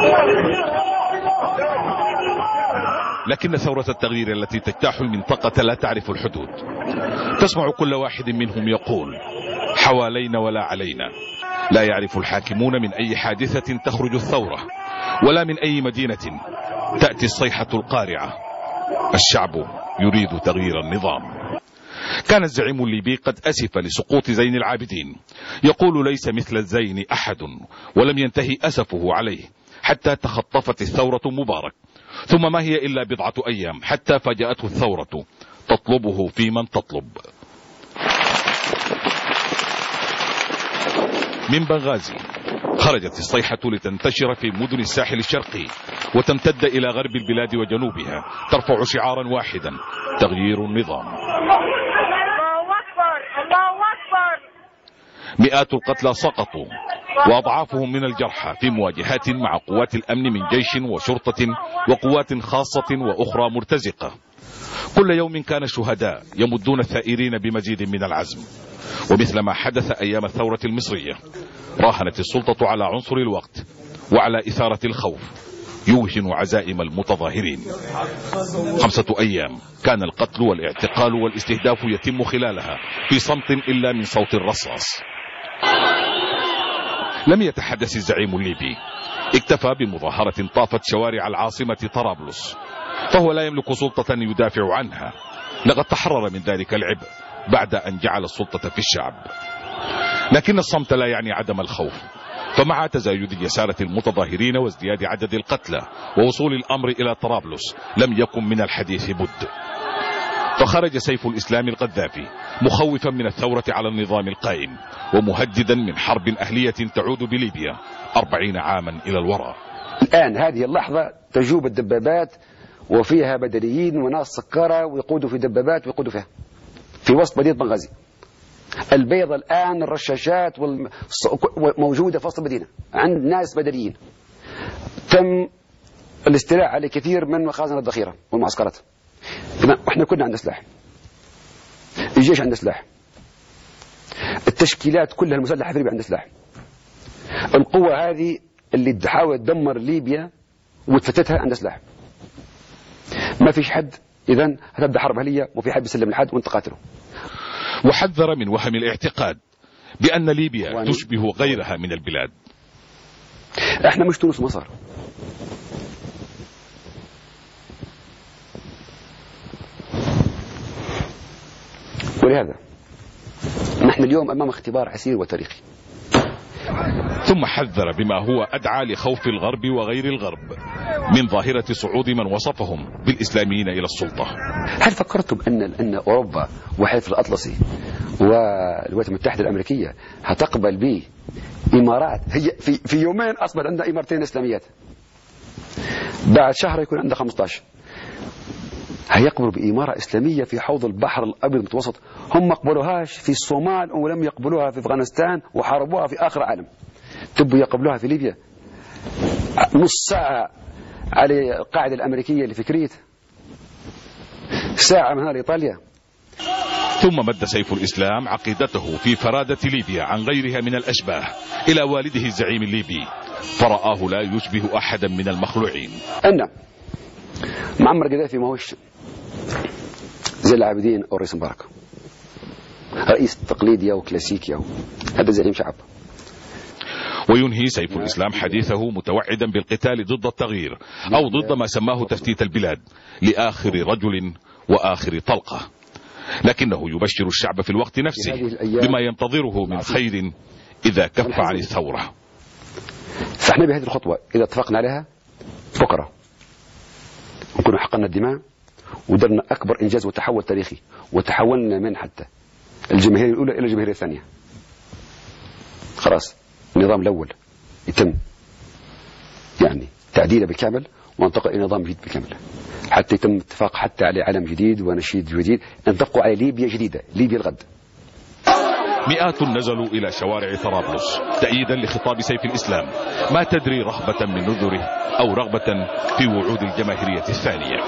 لكن ثورة التغيير التي تجتاح المنطقة لا تعرف الحدود. تسمع كل واحد منهم يقول: حوالينا ولا علينا. لا يعرف الحاكمون من أي حادثة تخرج الثورة، ولا من أي مدينة تأتي الصيحة القارعة. الشعب يريد تغيير النظام. كان الزعيم الليبي قد أسف لسقوط زين العابدين، يقول: ليس مثل الزين أحد، ولم ينتهي أسفه عليه حتى تخطفت الثورة مبارك. ثم ما هي إلا بضعة أيام حتى فاجأته الثورة تطلبه في من تطلب. من بنغازي خرجت الصيحة لتنتشر في مدن الساحل الشرقي وتمتد إلى غرب البلاد وجنوبها، ترفع شعارا واحدا: تغيير النظام. مئات القتلى سقطوا وأضعافهم من الجرحى في مواجهات مع قوات الأمن من جيش وشرطة وقوات خاصة وأخرى مرتزقة. كل يوم كان الشهداء يمدون الثائرين بمزيد من العزم. ومثل ما حدث أيام الثورة المصرية، راهنت السلطة على عنصر الوقت وعلى إثارة الخوف يوهن عزائم المتظاهرين. 5 أيام كان القتل والاعتقال والاستهداف يتم خلالها في صمت إلا من صوت الرصاص. لم يتحدث الزعيم الليبي، اكتفى بمظاهرة طافت شوارع العاصمة طرابلس، فهو لا يملك سلطة يدافع عنها. لقد تحرر من ذلك العبء بعد أن جعل السلطة في الشعب. لكن الصمت لا يعني عدم الخوف، فمع تزايد يسارة المتظاهرين وازدياد عدد القتلى ووصول الأمر إلى طرابلس لم يكن من الحديث بد. فخرج سيف الإسلام القذافي مخوفا من الثورة على النظام القائم، ومهددا من حرب أهلية تعود بليبيا 40 عاما إلى الوراء. الآن هذه اللحظة تجوب الدبابات وفيها بدريين وناس سكارى ويقودوا في دبابات ويقودوا فيها في وسط مدينة بنغازي. البيضة الآن الرشاشات موجودة في وسط المدينة عند ناس بدريين. تم الاستيلاء على كثير من مخازن الذخيرة والمعسكرات. احنا كنا عندنا سلاح، الجيش عنده سلاح، التشكيلات كلها المسلحة في ليبيا عندها سلاح. القوة هذه اللي تحاول تدمر ليبيا وتفتتها عندها سلاح. ما فيش حد إذن هتبدأ حرب أهلية وفي حد بيسلم لحد وانت قاتله. وحذر من وهم الاعتقاد بأن ليبيا تشبه غيرها من البلاد. احنا مش تونس ومصر. ولهذا نحن اليوم أمام اختبار عسير وتاريخي. ثم حذر بما هو أدعى لخوف الغرب وغير الغرب من ظاهرة صعود من وصفهم بالإسلاميين إلى السلطة. هل فكرتم أن أوروبا وحلف الأطلسي والولايات المتحدة الأمريكية هتقبل به إمارات هي في يومين أصبحت عندها إمارتين إسلاميات، بعد شهر يكون عندها 15؟ هيقبلوا بإمارة إسلامية في حوض البحر الأبيض المتوسط؟ هم ما قبلوهاش في الصومال ولم يقبلوها في أفغانستان وحاربوها في آخر العالم. تبوا يقبلوها في ليبيا؟ نص ساعة على القاعدة الأمريكية اللي في كريت، ساعة من هنا لإيطاليا. ثم مد سيف الإسلام عقيدته في فرادة ليبيا عن غيرها من الأشباه إلى والده الزعيم الليبي، فرآه لا يشبه أحدا من المخلوعين. أن معمر قذافي ما هوش زي العابدين أو الرئيس مبارك، رئيس تقليدي أو كلاسيكي، هذا زعيم شعب. وينهي سيف الإسلام حديثه متوعدا بالقتال ضد التغيير أو ضد ما سماه تفتيت البلاد لآخر رجل وآخر طلقة، لكنه يبشر الشعب في الوقت نفسه بما ينتظره من خير إذا كف عن الثورة. فاحنا بهذه الخطوة إذا اتفقنا عليها بكرة نكون حقنا الدماء ودرنا أكبر إنجاز وتحول تاريخي، وتحولنا من حتى الجماهير الأولى إلى الجماهير الثانية. خلاص النظام الأول يتم يعني تعديله بالكامل وانتقل إلى نظام جديد بالكامل، حتى يتم اتفاق حتى على علم جديد ونشيد جديد، نتفقوا على ليبيا جديدة، ليبيا الغد. مئات نزلوا إلى شوارع طرابلس تأييدا لخطاب سيف الإسلام، ما تدري رهبة من نذره أو رغبة في وعود الجماهيرية الثانية.